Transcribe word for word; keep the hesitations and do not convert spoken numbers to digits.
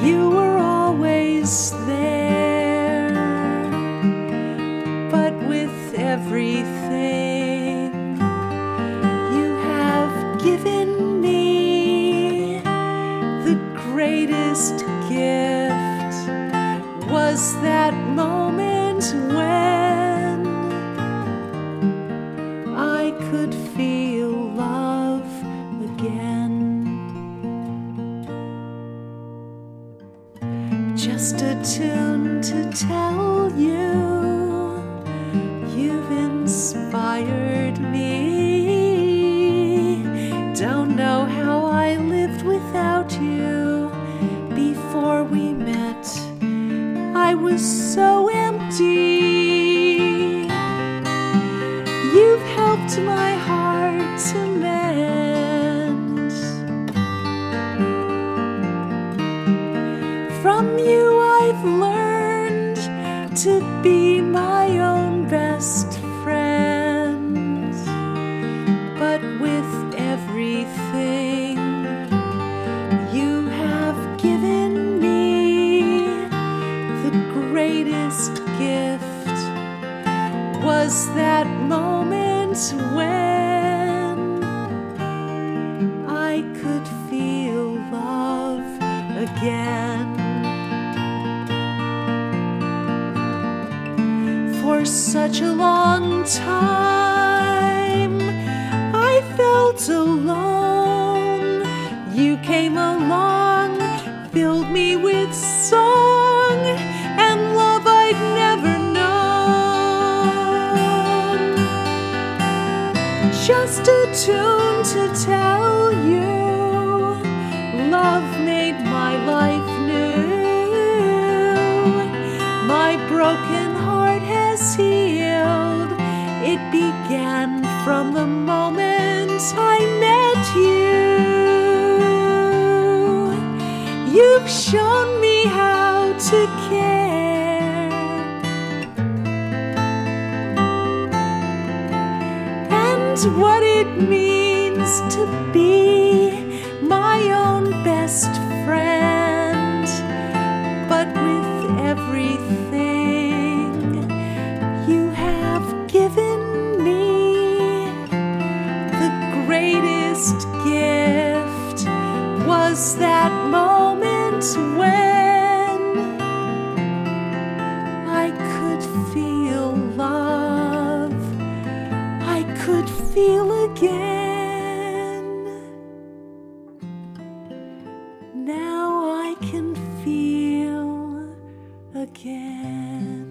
You were always there, but with everything you have given me, the greatest gift was that moment when I could feel love again. Just a tune to tell you, you've inspired me. Don't know how I lived without you. Before we met, I was so empty. You've helped my heart to mend. From you I've learned to be my own best friend. But with everything you have given me, the greatest gift was that moment when I could feel love again. For such a long time I felt alone. You came along, filled me with song and love I'd never known. Just a tune to tell you, love made my life new. My broken heart has healed. It began from the moment I met you. You've shown me how to care, and what it means to be my own best friend. But with everything you have given me, the greatest gift was that moment when I could feel love, I could feel again. Now I can feel again.